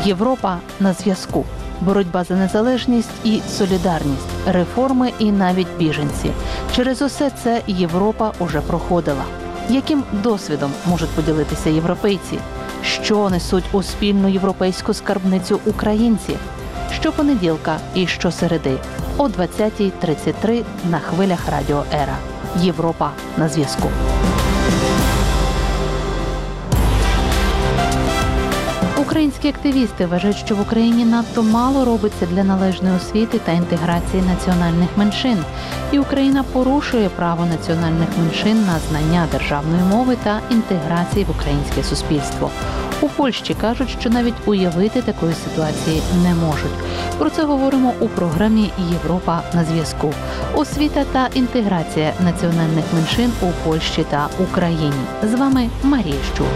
Європа на зв'язку. Боротьба за незалежність і солідарність, реформи і навіть біженці. Через усе це Європа уже проходила. Яким досвідом можуть поділитися європейці? Що несуть у спільну європейську скарбницю українці? Щопонеділка і щосереди о 20:33 на хвилях Радіо Ера. Європа на зв'язку. Українські активісти вважають, що в Україні надто мало робиться для належної освіти та інтеграції національних меншин. І Україна порушує право національних меншин на знання державної мови та інтеграції в українське суспільство. У Польщі кажуть, що навіть уявити такої ситуації не можуть. Про це говоримо у програмі «Європа на зв'язку». Освіта та інтеграція національних меншин у Польщі та Україні. З вами Марія Щур.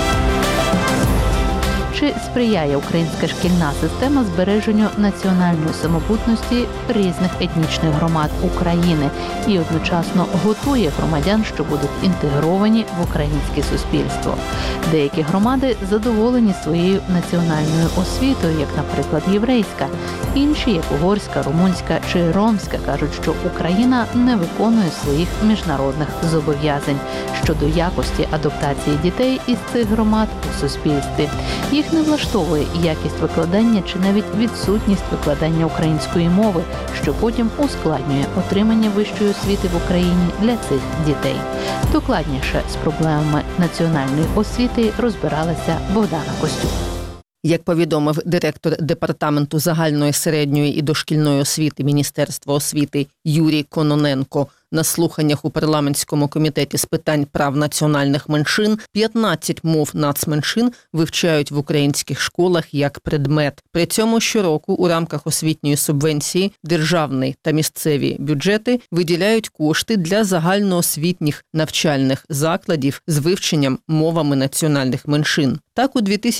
Чи сприяє українська шкільна система збереженню національної самобутності різних етнічних громад України і одночасно готує громадян, що будуть інтегровані в українське суспільство? Деякі громади задоволені своєю національною освітою, як, наприклад, єврейська. Інші, як угорська, румунська чи ромська, кажуть, що Україна не виконує своїх міжнародних зобов'язань щодо якості адаптації дітей із цих громад у суспільстві. Їх не влаштовує якість викладання чи навіть відсутність викладання української мови, що потім ускладнює отримання вищої освіти в Україні для цих дітей. Докладніше з проблемами національної освіти розбиралася Богдана Костюк. Як повідомив директор Департаменту загальної середньої і дошкільної освіти Міністерства освіти Юрій Кононенко на слуханнях у парламентському комітеті з питань прав національних меншин, 15 мов нацменшин вивчають в українських школах як предмет. При цьому щороку у рамках освітньої субвенції державний та місцеві бюджети виділяють кошти для загальноосвітніх навчальних закладів з вивченням мовами національних меншин. Так, у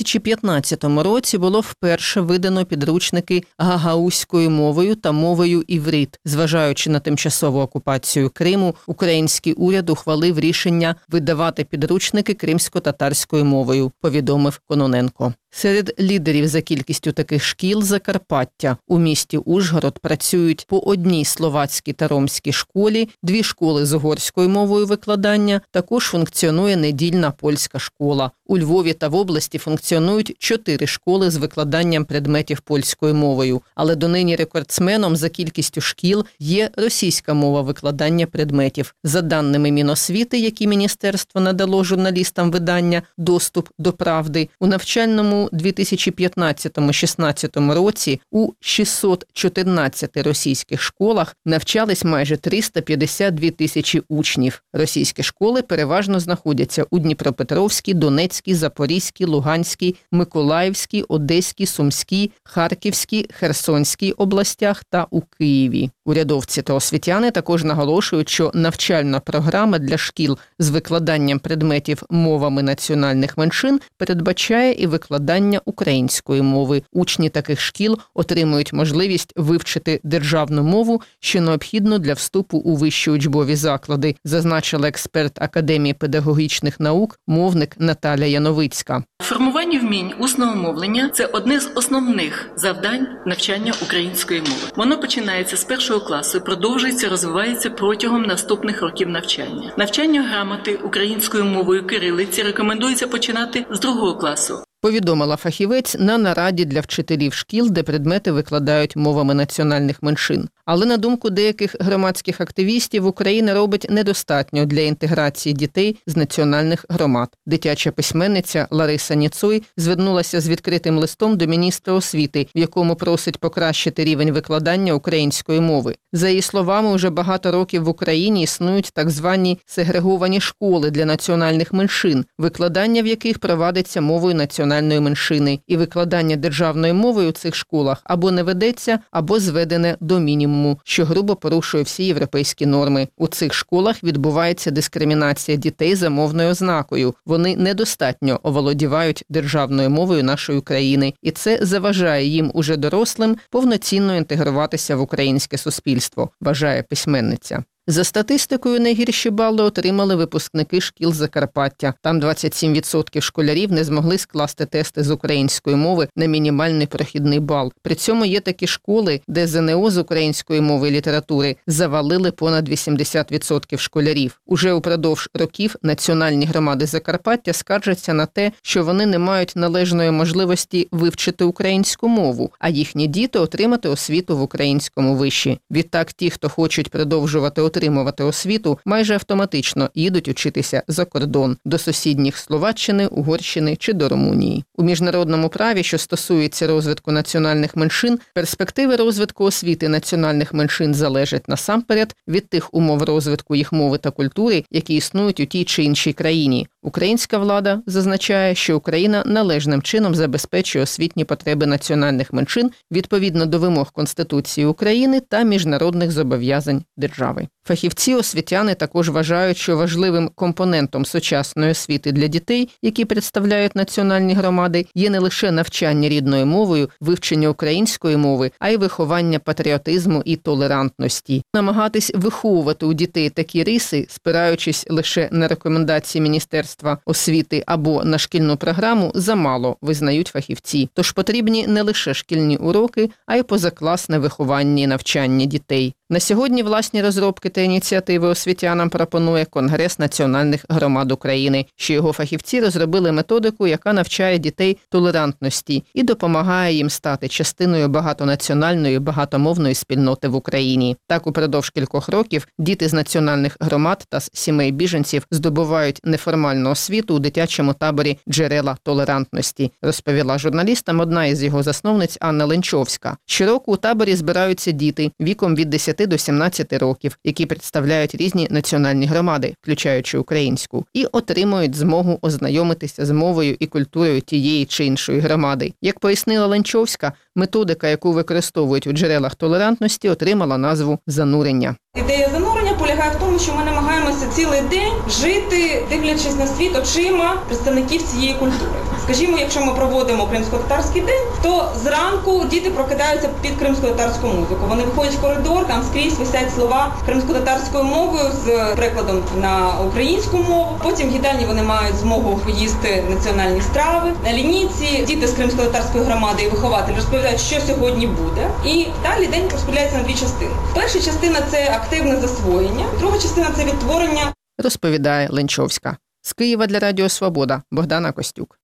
2015 році було вперше видано підручники гагаузькою мовою та мовою іврит. Зважаючи на тимчасову окупацію Криму, український уряд ухвалив рішення видавати підручники кримсько-татарською мовою, повідомив Кононенко. Серед лідерів за кількістю таких шкіл Закарпаття. У місті Ужгород працюють по одній словацькій та ромській школі, 2 школи з угорською мовою викладання, також функціонує недільна польська школа. У Львові та в області функціонують 4 школи з викладанням предметів польською мовою. Але донині рекордсменом за кількістю шкіл є російська мова викладання предметів. За даними Міносвіти, які міністерство надало журналістам видання «Доступ до правди», у навчальному 2015-16 році у 614 російських школах навчались майже 352 тисячі учнів. Російські школи переважно знаходяться у Дніпропетровській, Донецькій, Запорізькій, Луганській, Миколаївській, Одеській, Сумській, Харківській, Херсонській областях та у Києві. Урядовці та освітяни також наголошують, що навчальна програма для шкіл з викладанням предметів мовами національних меншин передбачає і викладання української мови. Учні таких шкіл отримують можливість вивчити державну мову, що необхідно для вступу у вищі учбові заклади, зазначила експерт Академії педагогічних наук, мовник Наталя Яновицька. Формування вмінь усного мовлення – це одне з основних завдань навчання української мови. Воно починається з 1 класу, продовжується, розвивається протягом наступних років навчання. Навчання грамоти українською мовою кирилиці рекомендується починати з 2 класу. Повідомила фахівець на нараді для вчителів шкіл, де предмети викладають мовами національних меншин. Але, на думку деяких громадських активістів, Україна робить недостатньо для інтеграції дітей з національних громад. Дитяча письменниця Лариса Ніцой звернулася з відкритим листом до міністра освіти, в якому просить покращити рівень викладання української мови. За її словами, уже багато років в Україні існують так звані сегреговані школи для національних меншин, викладання в яких провадиться мовою національної меншини, і викладання державною мовою у цих школах або не ведеться, або зведене до мінімуму, що грубо порушує всі європейські норми. У цих школах відбувається дискримінація дітей за мовною ознакою. Вони недостатньо оволодівають державною мовою нашої країни, і це заважає їм уже дорослим повноцінно інтегруватися в українське суспільство, вважає письменниця. За статистикою, найгірші бали отримали випускники шкіл Закарпаття. Там 27% школярів не змогли скласти тести з української мови на мінімальний прохідний бал. При цьому є такі школи, де ЗНО з української мови і літератури завалили понад 80% школярів. Уже упродовж років національні громади Закарпаття скаржаться на те, що вони не мають належної можливості вивчити українську мову, а їхні діти отримати освіту в українському виші. Відтак ті, хто хочуть продовжувати отримувати освіту, майже автоматично їдуть учитися за кордон – до сусідніх Словаччини, Угорщини чи до Румунії. У міжнародному праві, що стосується розвитку національних меншин, перспективи розвитку освіти національних меншин залежать насамперед від тих умов розвитку їх мови та культури, які існують у тій чи іншій країні. Українська влада зазначає, що Україна належним чином забезпечує освітні потреби національних меншин відповідно до вимог Конституції України та міжнародних зобов'язань держави. Фахівці-освітяни також вважають, що важливим компонентом сучасної освіти для дітей, які представляють національні громади, є не лише навчання рідною мовою, вивчення української мови, а й виховання патріотизму і толерантності. Намагатись виховувати у дітей такі риси, спираючись лише на рекомендації Міністерства освіти або на шкільну програму, замало, визнають фахівці. Тож потрібні не лише шкільні уроки, а й позакласне виховання і навчання дітей. На сьогодні власні розробки та ініціативи освітянам пропонує Конгрес національних громад України, що його фахівці розробили методику, яка навчає дітей толерантності і допомагає їм стати частиною багатонаціональної, багатомовної спільноти в Україні. Так, упродовж кількох років діти з національних громад та з сімей біженців здобувають неформальну освіту у дитячому таборі «Джерела толерантності», розповіла журналістам одна із його засновниць Анна Ленчовська. Щороку у таборі збираються діти віком від 10 до 17 років, які представляють різні національні громади, включаючи українську, і отримують змогу ознайомитися з мовою і культурою тієї чи іншої громади. Як пояснила Ленчовська, методика, яку використовують у джерелах толерантності, отримала назву «занурення». Ідея занурення полягає в тому, що ми намагаємося цілий день жити, дивлячись на світ очима представників цієї культури. Скажімо, якщо ми проводимо кримсько-татарський день, то зранку діти прокидаються під кримсько-татарську музику. Вони виходять в коридор, там скрізь висять слова кримсько-татарською мовою з перекладом на українську мову. Потім в їдальні вони мають змогу поїсти національні страви. На лінійці діти з кримсько-татарської громади і вихователі розповідають, що сьогодні буде. І далі день розподіляється на дві частини. Перша частина – це активне засвоєння, друга частина – це відтворення. Розповідає Ленчовська. З Києва для Радіо Свобода. Богдана Костюк.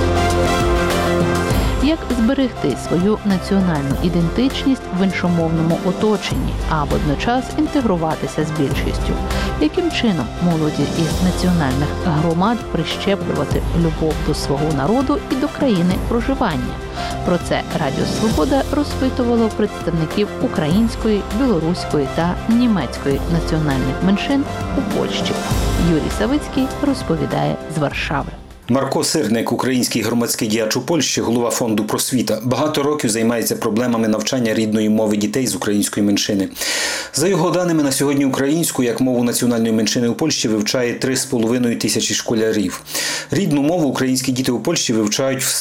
Як зберегти свою національну ідентичність в іншомовному оточенні, а водночас інтегруватися з більшістю? Яким чином молоді із національних громад прищеплювати любов до свого народу і до країни проживання? Про це Радіо Свобода розпитувало представників української, білоруської та німецької національних меншин у Польщі. Юрій Савицький розповідає з Варшави. Марко Сирник, український громадський діяч у Польщі, голова фонду «Просвіта», багато років займається проблемами навчання рідної мови дітей з української меншини. За його даними, на сьогодні українську, як мову національної меншини у Польщі, вивчає 3,5 тисячі школярів. Рідну мову українські діти у Польщі вивчають в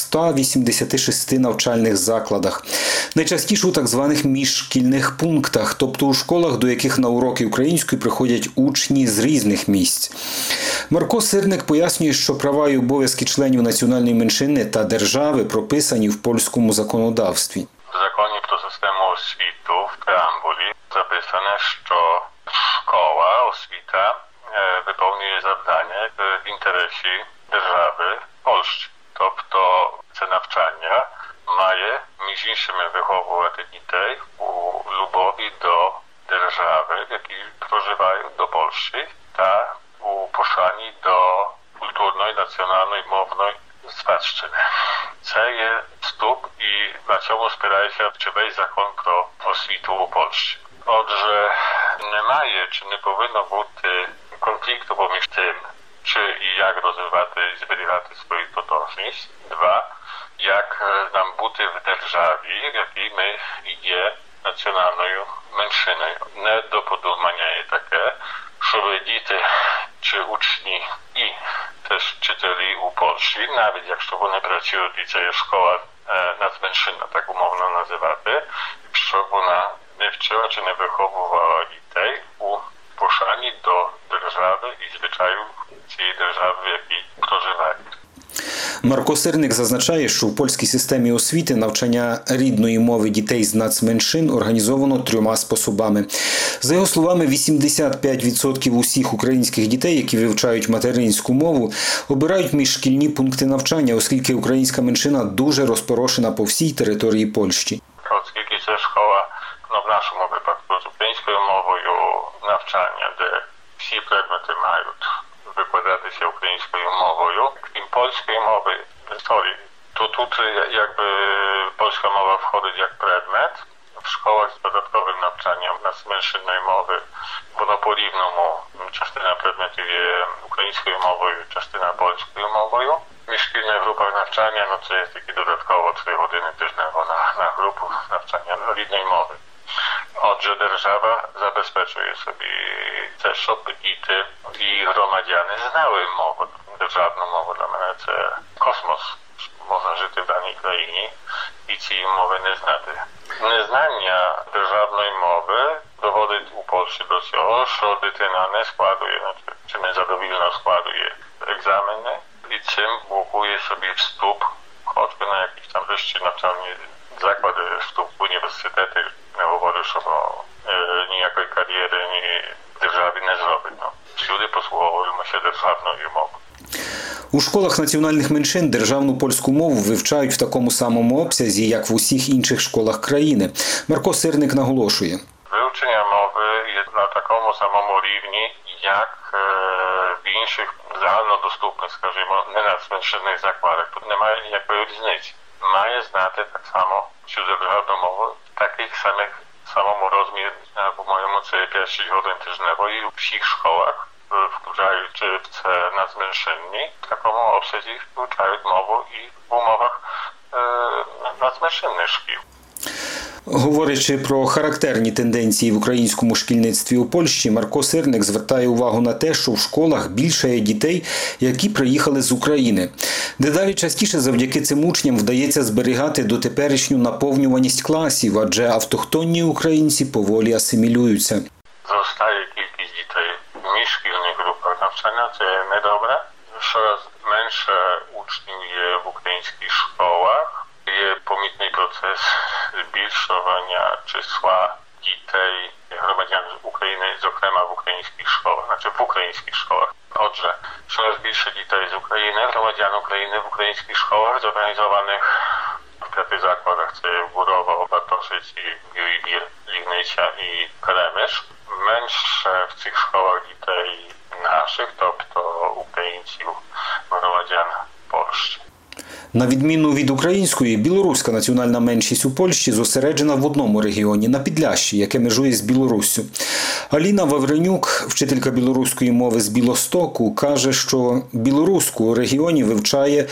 186 навчальних закладах. Найчастіше у так званих міжшкільних пунктах, тобто у школах, до яких на уроки української приходять учні з різних місць. Марко Сирник пояснює, що права і обов'язки членів національної меншини та держави прописані в польському законодавстві. В законі про систему освіту в преамбулі записано, що школа, освіта виконує завдання в інтересі держави Польщі. Тобто це навчання має між іншим виховувати дітей у любові до держави, в якій проживають, до Польщі, та у пошані до культурної, національної, мовної спадщини. Це є вступ і на цьому спирається весь закон про освіту у Польщі. Отже, немає чи не повинно бути конфлікту поміж тим, чи і як розвивати і зберігати свою тотожність. Два, як нам бути в державі, в якій ми є національною меншиною. Не до подумання є таке, щоб діти чи учні і теж вчителі у Польщі, навіть якщо вони працюють і це є школа надменшина, так умовно називати, щоб вона не вчила чи не виховувала дітей у пошані до держави і звичаю цієї держави, в якій проживають. Марко Сирник зазначає, що в польській системі освіти навчання рідної мови дітей з нацменшин організовано 3 способами. За його словами, 85% усіх українських дітей, які вивчають материнську мову, обирають міжшкільні пункти навчання, оскільки українська меншина дуже розпорошена по всій території Польщі. Оскільки це школа, в нашому випадку, з українською мовою навчання, де всі предмети мають викладатися українською мовою, крім польської мови, то тут якби польська мова входить як предмет. В школах з додатковим навчанням нацменшинної мови воно по-рівному. Частина предметів є українською мовою, частина польською мовою. В міжшкільних групах навчання це тільки додатково 3 години тижнево на групу навчання рідної мови. Отже, держава забезпечує собі це, щоб діти і громадяни знали мову, державну мову. Для мене це космос. Можна жити в даній країні і цієї мови не знати. Незнання державної мови доводить у Польщі до цього, що дитина не складує, чи незадовільно складує екзамени і цим блокує собі вступ, хоч би на якісь там вищі навчальні заклади, вступ в університети. Не говорю, що ніякої кар'єри ні державі не зробить. Всюди послуговуємося державною мовою. У школах національних меншин державну польську мову вивчають в такому самому обсязі, як в усіх інших школах країни. Марко Сирник наголошує. Вивчення мови є на такому самому рівні, як в інших загальнодоступних, скажімо, не нацменшинних закладах. Тут немає ніякої різниці. Має знати так само цю державну мову в таких самому розмірі, по-моєму, це 5-6 годин тижнево і у всіх школах, включаючи в це нацменшинні, в такому обсязі вивчають мову і в умовах нацменшинних шкіл. Говорячи про характерні тенденції в українському шкільництві у Польщі, Марко Сирник звертає увагу на те, що в школах більше є дітей, які приїхали з України. Дедалі частіше завдяки цим учням вдається зберігати дотеперішню наповнюваність класів, адже автохтонні українці поволі асимілюються. Зростає кількість дітей в міжшкільних групах навчання, це недобре. Щораз менше учнів є в українських школах. Є помітний процес збільшування числа дітей, громадян України, зокрема в українських школах, в українських школах. Отже, щораз більше дітей з України, громадян України в українських школах, зорганізованих в 5 закладах, це Górowo, Bartoszyce, Biłybir, Lignicя і Кремиш. Менше в цих школах дітей наших, тобто українців, громадян Польщі. На відміну від української, білоруська національна меншість у Польщі зосереджена в одному регіоні – на Підляшші, яке межує з Білоруссю. Аліна Вавренюк, вчителька білоруської мови з Білостоку, каже, що білоруську у регіоні вивчає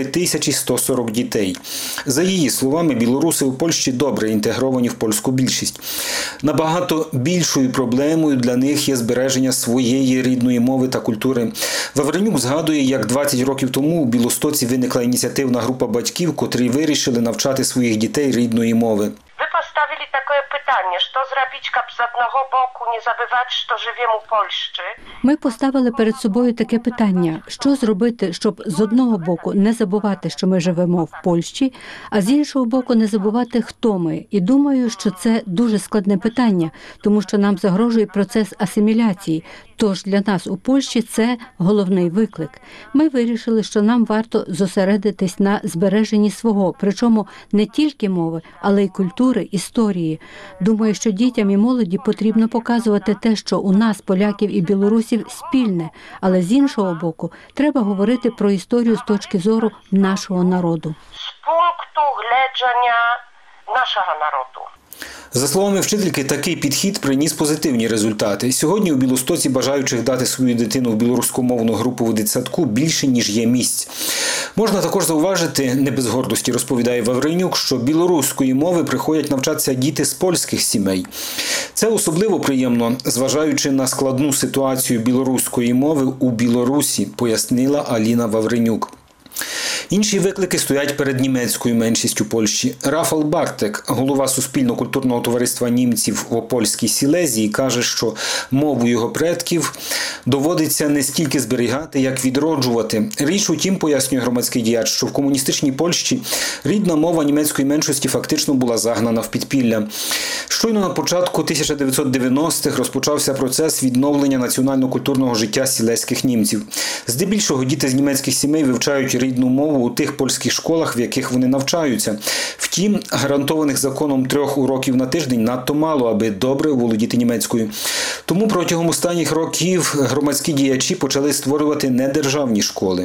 3140 дітей. За її словами, білоруси у Польщі добре інтегровані в польську більшість. Набагато більшою проблемою для них є збереження своєї рідної мови та культури. Вавренюк згадує, як 20 років тому у Білостоці виникла ініціативна група батьків, котрі вирішили навчати своїх дітей рідної мови. Ви поставили таке питання, що зробити, щоб з одного боку не забувати, що живемо у Польщі? Ми поставили перед собою таке питання, що зробити, щоб з одного боку не забувати, що ми живемо в Польщі, а з іншого боку не забувати, хто ми. І думаю, що це дуже складне питання, тому що нам загрожує процес асиміляції. Тож для нас у Польщі це головний виклик. Ми вирішили, що нам варто зосередитись на збереженні свого, причому не тільки мови, але й культури, історії. Думаю, що дітям і молоді потрібно показувати те, що у нас, поляків і білорусів, спільне, але з іншого боку, треба говорити про історію з точки зору нашого народу. З пункту гледження нашого народу. За словами вчительки, такий підхід приніс позитивні результати. Сьогодні у Білостоці бажаючих дати свою дитину в білоруськомовну групу в дитсадку більше, ніж є місць. Можна також зауважити, не без гордості розповідає Вавренюк, що білоруської мови приходять навчатися діти з польських сімей. Це особливо приємно, зважаючи на складну ситуацію білоруської мови у Білорусі, пояснила Аліна Вавренюк. Інші виклики стоять перед німецькою меншістю Польщі. Рафал Бартек, голова Суспільно-культурного товариства німців в Опольській Сілезії, каже, що мову його предків доводиться не стільки зберігати, як відроджувати. Річ у тім, пояснює громадський діяч, що в комуністичній Польщі рідна мова німецької меншості фактично була загнана в підпілля. Щойно на початку 1990-х розпочався процес відновлення національно-культурного життя сілезьких німців. Здебільшого діти з німецьких сімей вивчають рідну мову у тих польських школах, в яких вони навчаються. Втім, гарантованих законом 3 уроків на тиждень надто мало, аби добре володіти німецькою. Тому протягом останніх років громадські діячі почали створювати недержавні школи.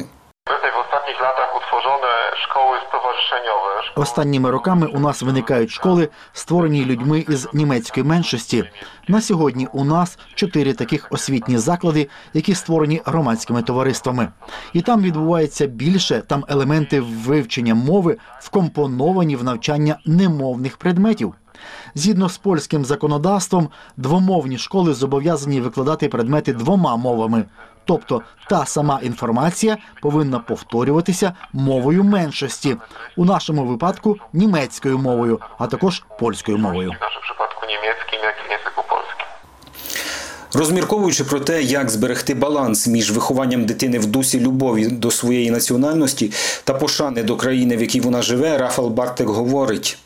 Останніми роками у нас виникають школи, створені людьми із німецької меншості. На сьогодні у нас 4 таких освітні заклади, які створені громадськими товариствами. І там відбувається більше, там елементи вивчення мови вкомпоновані в навчання немовних предметів. Згідно з польським законодавством, двомовні школи зобов'язані викладати предмети 2 мовами. Тобто та сама інформація повинна повторюватися мовою меншості. У нашому випадку німецькою мовою, а також польською мовою. Розмірковуючи про те, як зберегти баланс між вихованням дитини в дусі любові до своєї національності та пошани до країни, в якій вона живе, Рафал Бартек говорить.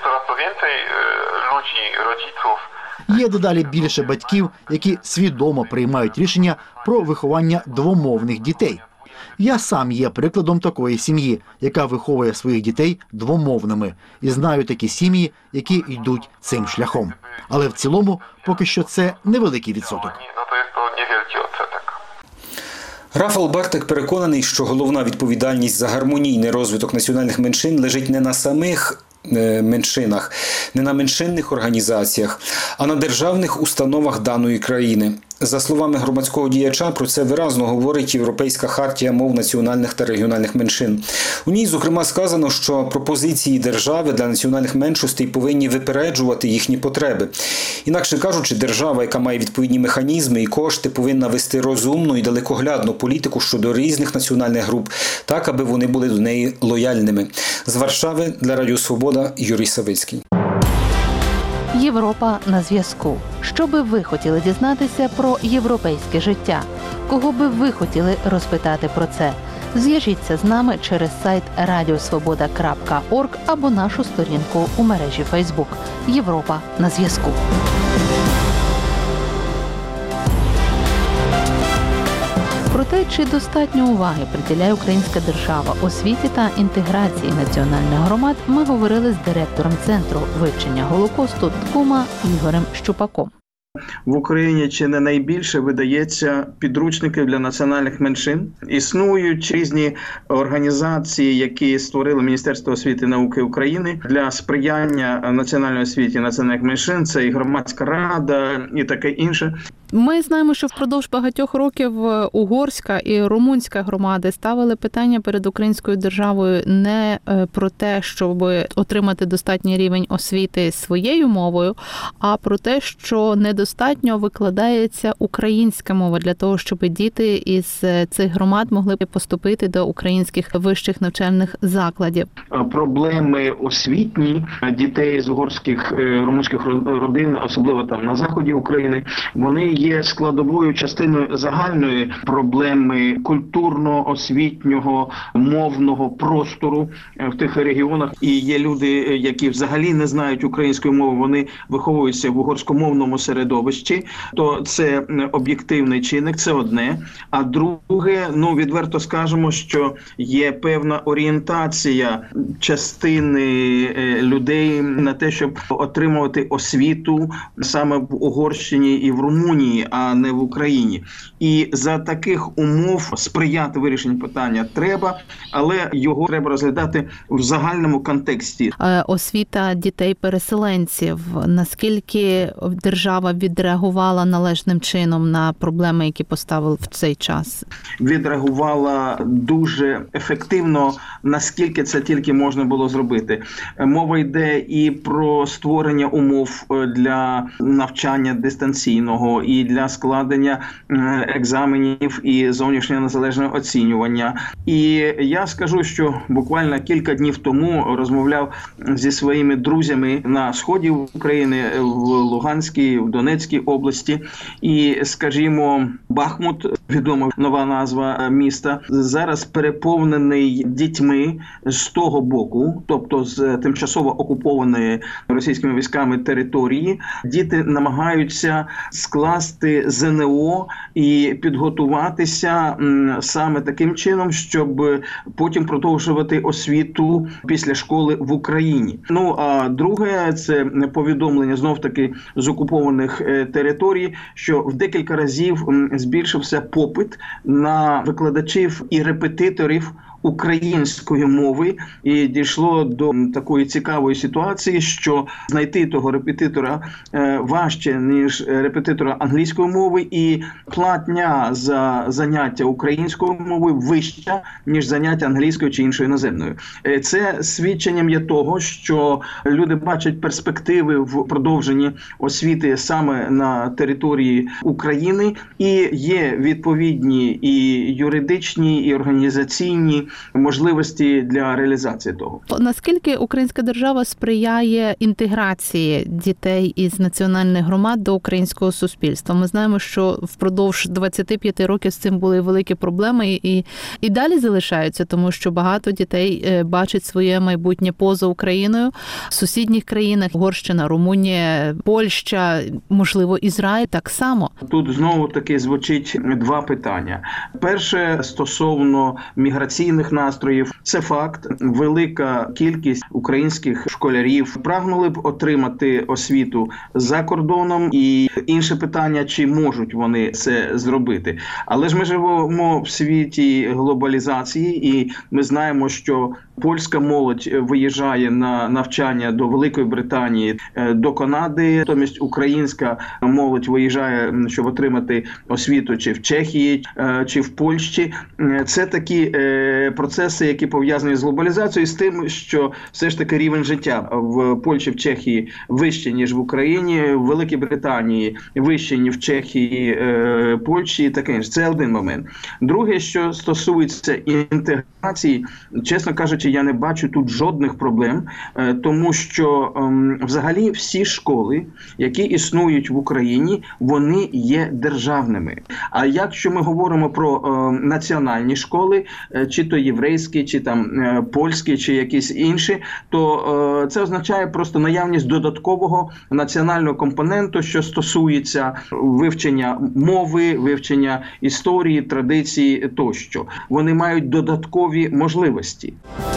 Є дедалі більше батьків, які свідомо приймають рішення про виховання двомовних дітей. Я сам є прикладом такої сім'ї, яка виховує своїх дітей двомовними. І знаю такі сім'ї, які йдуть цим шляхом. Але в цілому поки що це невеликий відсоток. Рафал Бартек переконаний, що головна відповідальність за гармонійний розвиток національних меншин лежить не на самих меншинах, не на меншинних організаціях, а на державних установах даної країни. За словами громадського діяча, про це виразно говорить Європейська хартія мов національних та регіональних меншин. У ній, зокрема, сказано, що пропозиції держави для національних меншостей повинні випереджувати їхні потреби. Інакше кажучи, держава, яка має відповідні механізми і кошти, повинна вести розумну і далекоглядну політику щодо різних національних груп, так, аби вони були до неї лояльними. З Варшави для Радіо Свобода Юрій Савицький. Європа на зв'язку. Що би ви хотіли дізнатися про європейське життя? Кого би ви хотіли розпитати про це? Зв'яжіться з нами через сайт radiosvoboda.org або нашу сторінку у мережі Facebook. Європа на зв'язку. Про те, чи достатньо уваги приділяє українська держава освіті та інтеграції національних громад, ми говорили з директором Центру вивчення Голокосту ТКУМа Ігорем Щупаком. В Україні чи не найбільше видається підручників для національних меншин. Існують різні організації, які створили Міністерство освіти і науки України для сприяння національної освіті національних меншин. Це і громадська рада, і таке інше. Ми знаємо, що впродовж багатьох років угорська і румунська громади ставили питання перед українською державою не про те, щоб отримати достатній рівень освіти своєю мовою, а про те, що недостатньо викладається українська мова для того, щоб діти із цих громад могли поступити до українських вищих навчальних закладів. Проблеми освітні дітей з угорських, румунських родин, особливо там на заході України, вони є складовою частиною загальної проблеми культурно-освітнього, мовного простору в тих регіонах. І є люди, які взагалі не знають української мови, вони виховуються в угорськомовному середовищі, то це об'єктивний чинник, це одне. А друге, відверто скажемо, що є певна орієнтація частини людей на те, щоб отримувати освіту саме в Угорщині і в Румунії, а не в Україні. І за таких умов сприяти вирішенню питання треба, але його треба розглядати в загальному контексті. Освіта дітей-переселенців. Наскільки держава відреагувала належним чином на проблеми, які поставили в цей час? Відреагувала дуже ефективно, наскільки це тільки можна було зробити. Мова йде і про створення умов для навчання дистанційного, і і для складення екзаменів і зовнішнього незалежного оцінювання. І я скажу, що буквально кілька днів тому розмовляв зі своїми друзями на сході України, в Луганській, в Донецькій області. І, скажімо, Бахмут, відома нова назва міста, зараз переповнений дітьми з того боку, тобто з тимчасово окупованої російськими військами території. Діти намагаються скласти ЗНО і підготуватися саме таким чином, щоб потім продовжувати освіту після школи в Україні. Ну, а друге, це повідомлення знов-таки з окупованих територій, що в декілька разів збільшився попит на викладачів і репетиторів української мови, і дійшло до такої цікавої ситуації, що знайти того репетитора важче, ніж репетитора англійської мови, і платня за заняття українською мовою вища, ніж заняття англійською чи іншою іноземною. Це свідченням є того, що люди бачать перспективи в продовженні освіти саме на території України, і є відповідні і юридичні, і організаційні можливості для реалізації того. Наскільки українська держава сприяє інтеграції дітей із національних громад до українського суспільства? Ми знаємо, що впродовж 25 років з цим були великі проблеми і далі залишаються, тому що багато дітей бачать своє майбутнє поза Україною, в сусідніх країнах, Угорщина, Румунія, Польща, можливо, Ізраїль так само. Тут знову таки звучить два питання. Перше, стосовно міграційних настроїв. Це факт. Велика кількість українських школярів прагнули б отримати освіту за кордоном. І інше питання, чи можуть вони це зробити. Але ж ми живемо в світі глобалізації, і ми знаємо, що польська молодь виїжджає на навчання до Великої Британії, до Канади. Натомість українська молодь виїжджає, щоб отримати освіту чи в Чехії, чи в Польщі. Це такі процеси, які пов'язані з глобалізацією, з тим, що все ж таки рівень життя в Польщі, в Чехії вище, ніж в Україні, в Великій Британії вище, ніж в Чехії, Польщі і таке інше. Це один момент. Друге, що стосується інтеграції, чесно кажучи, я не бачу тут жодних проблем, тому що взагалі всі школи, які існують в Україні, вони є державними. А якщо ми говоримо про національні школи, чи то єврейські, чи там польські, чи якісь інші, то це означає просто наявність додаткового національного компоненту, що стосується вивчення мови, вивчення історії, традиції тощо. Вони мають додаткові можливості.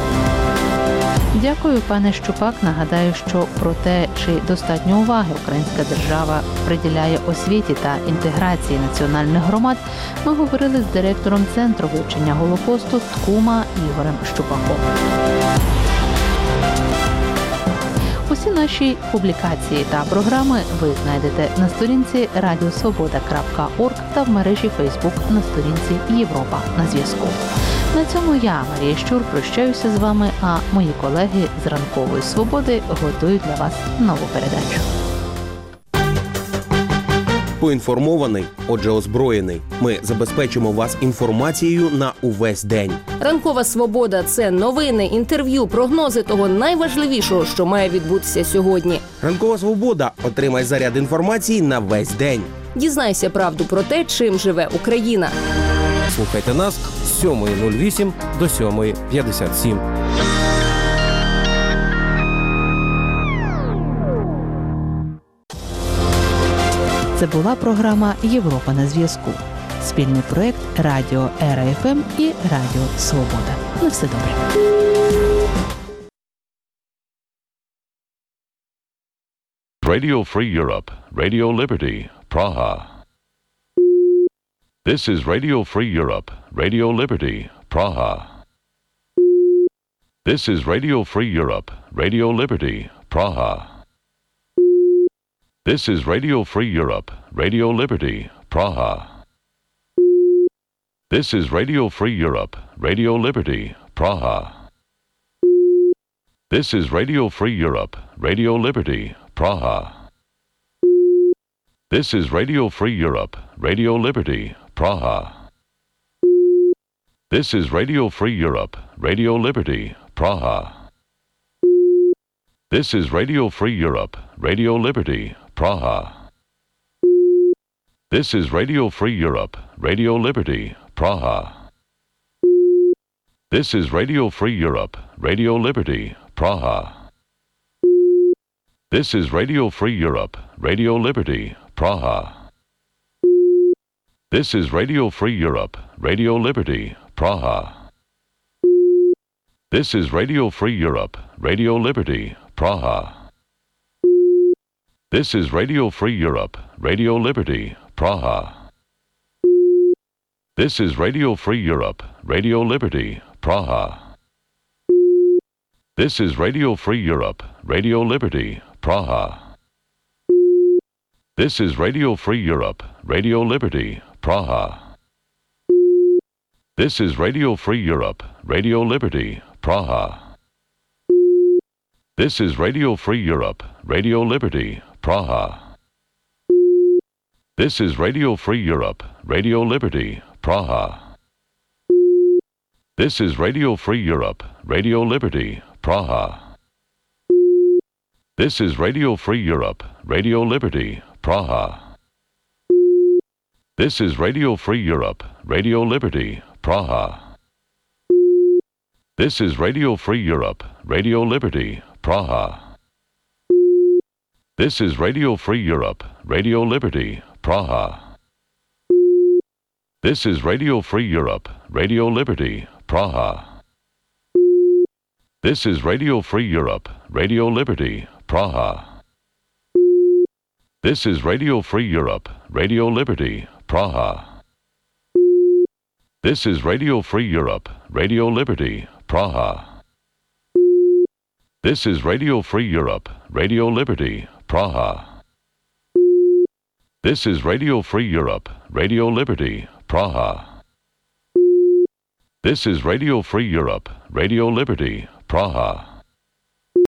Дякую, пане Щупак. Нагадаю, що про те, чи достатньо уваги українська держава приділяє освіті та інтеграції національних громад, ми говорили з директором Центру вивчення Голокосту ТКУМА Ігорем Щупаком. Усі наші публікації та програми ви знайдете на сторінці radiosvoboda.org та в мережі Facebook на сторінці Європа на зв'язку. На цьому я, Марія Щур, прощаюся з вами, а мої колеги з Ранкової Свободи готують для вас нову передачу. Поінформований, отже озброєний. Ми забезпечимо вас інформацією на увесь день. Ранкова Свобода – це новини, інтерв'ю, прогнози того найважливішого, що має відбутися сьогодні. Ранкова Свобода. Отримай заряд інформації на весь день. Дізнайся правду про те, чим живе Україна. Слухайте нас з 7:08 до 7:57. Це була програма «Європа на зв'язку». Спільний проєкт Радіо ЕРА-ФМ і Радіо Свобода. На все добре. Radio Free Europe, Radio Liberty, Praha. This is Radio Free Europe, Radio Liberty, Praha. This is Radio Free Europe, Radio Liberty, Praha. This is Radio Free Europe, Radio Liberty, Praha. This is Radio Free Europe, Radio Liberty, Praha. This is Radio Free Europe, Radio Liberty, Praha. This is Radio Free Europe, Radio Liberty, Praha. This is Radio Free Europe, Radio Liberty, Praha. This is Radio Free Europe, Radio Liberty, Praha. This is Radio Free Europe, Radio Liberty, Praha. This is Radio Free Europe, Radio Liberty, Praha. This is Radio Free Europe, Radio Liberty, Praha. This is Radio Free Europe, Radio Liberty, Praha. This is Radio Free Europe, Radio Liberty, Praha. This is Radio Free Europe, Radio Liberty, Praha. This is Radio Free Europe, Radio Liberty, Praha. This is Radio Free Europe, Radio Liberty, Praha. This is Radio Free Europe, Radio Liberty, Praha. This is Radio Free Europe, Radio Liberty, Praha. This is Radio Free Europe, Radio Liberty, Praha. This is Radio Free Europe, Radio Liberty, Praha. This is Radio Free Europe, Radio Liberty, Praha. This is Radio Free Europe, Radio Liberty, Praha. This is Radio Free Europe, Radio Liberty, Praha. This is Radio Free Europe, Radio Liberty, Praha. This is Radio Free Europe, Radio Liberty, Praha. This is Radio Free Europe, Radio Liberty, Praha. This is Radio Free Europe, Radio Liberty, Praha. This is Radio Free Europe, Radio Liberty, Praha. This is Radio Free Europe, Radio Liberty, Praha. This is Radio Free Europe, Radio Liberty, Praha. This is Radio Free Europe, Radio Liberty, Praha. This is Radio Free Europe, Radio Liberty, Praha.